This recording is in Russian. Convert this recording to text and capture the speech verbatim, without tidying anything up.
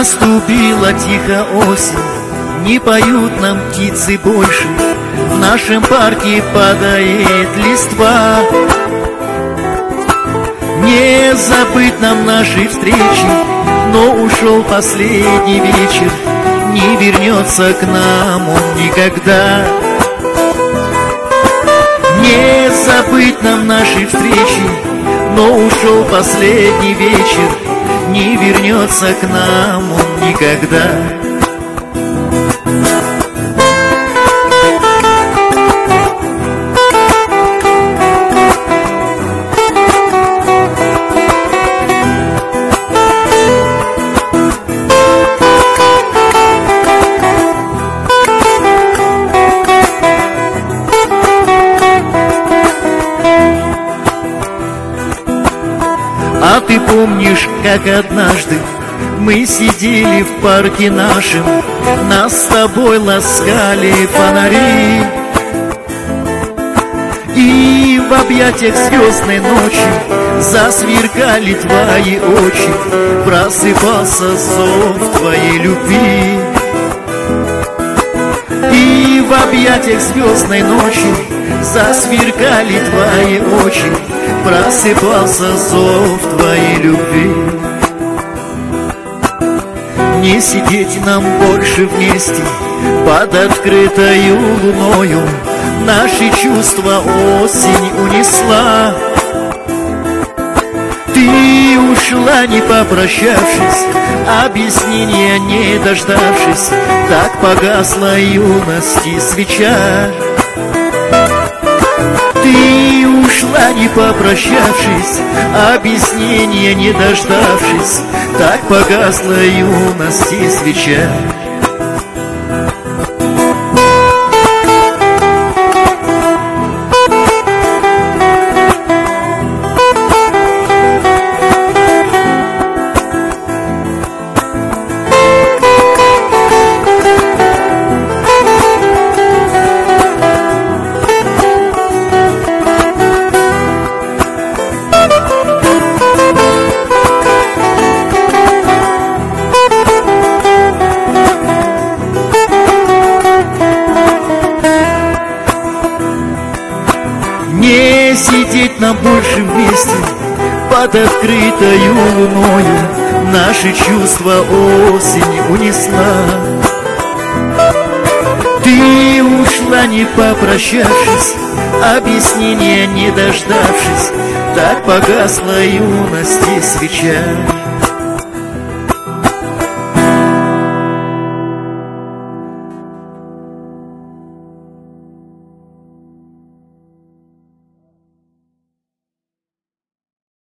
Наступила тихо осень, не поют нам птицы больше, в нашем парке падает листва. Не забыть нам наши встречи, но ушел последний вечер, не вернется к нам он никогда. Не забыть нам наши встречи, но ушел последний вечер, не вернется к нам он никогда. А ты помнишь, как однажды мы сидели в парке нашем, нас с тобой ласкали фонари, и в объятиях звездной ночи засверкали твои очи, просыпался зов твоей любви. И в объятиях звездной ночи засверкали твои очи, просыпался зов твоей любви. Не сидеть нам больше вместе под открытою луною, наши чувства осень унесла. Ты ушла, не попрощавшись, объяснения не дождавшись, так погасла юности свеча. Ты ушла, не попрощавшись, объяснения не дождавшись, так погасла юности свеча. Не сидеть нам больше вместе под открытою луною, наши чувства осень унесла. Ты ушла, не попрощавшись, объяснения не дождавшись, так погасла юности свеча.